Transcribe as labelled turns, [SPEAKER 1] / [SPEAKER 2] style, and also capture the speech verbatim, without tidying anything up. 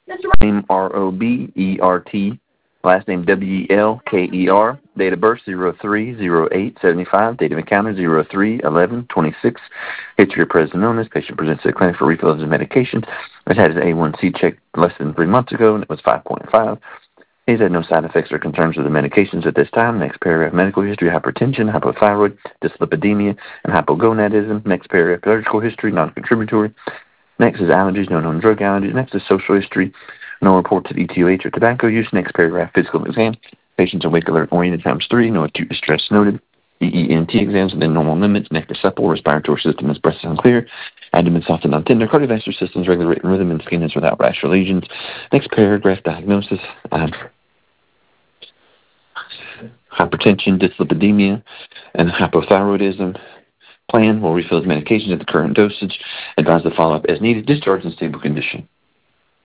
[SPEAKER 1] Name R O B E R T, last name W E L K E R, date of birth zero three zero eight seventy five, date of encounter zero three eleven twenty-six, history of present illness, patient presents to the clinic for refills of medication, has had his A one C checked less than three months ago and it was five point five. He's had no side effects or concerns with the medications at this time. Next paragraph, medical history, hypertension, hypothyroid, dyslipidemia, and hypogonadism. Next paragraph, surgical history, non-contributory. Next is allergies, no known drug allergies. Next is social history, no reports of E T O H or tobacco use. Next paragraph, physical exam. Patients awake, alert, oriented times three. No acute distress noted. E E N T exams within normal limits. Neck is supple. Respiratory system is breast and clear. Abdomen soft and non-tender. Cardiovascular system is regular written rhythm and skin is without rash or lesions. Next paragraph, diagnosis. Um, hypertension, dyslipidemia, and hypothyroidism. Plan will refill his medications at the current dosage. Advise the follow-up as needed. Discharge in stable condition.